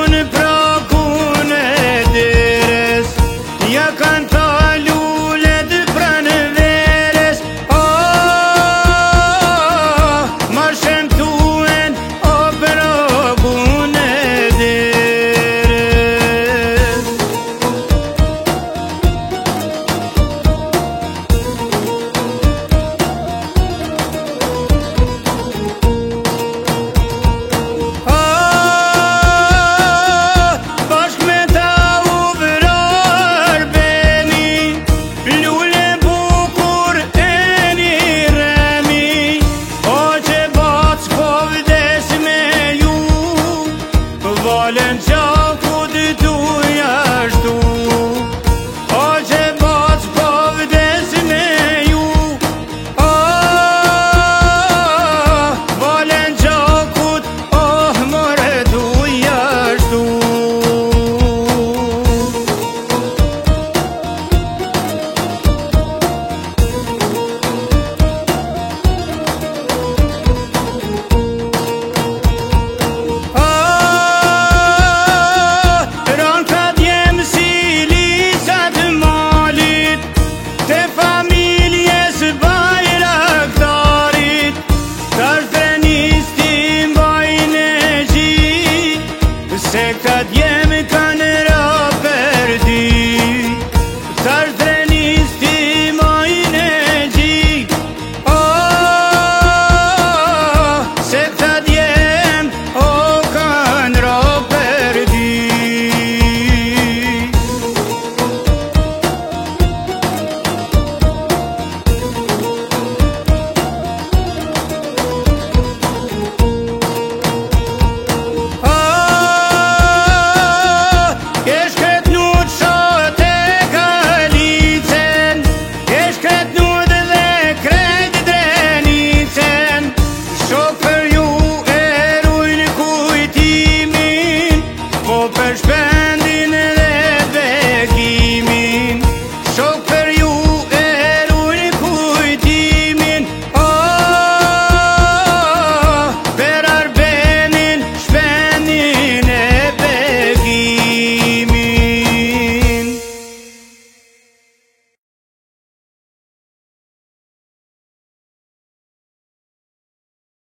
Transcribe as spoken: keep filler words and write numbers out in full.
në prakun e deres, ja kanë ta lullet pranë veres. O, ma shemtuen o prakun e deres. Valen qaku dy tu jashtu, o që bac po vdes me ju. O, valen qakut, oh more tu jashtu. Se ka djemi kanë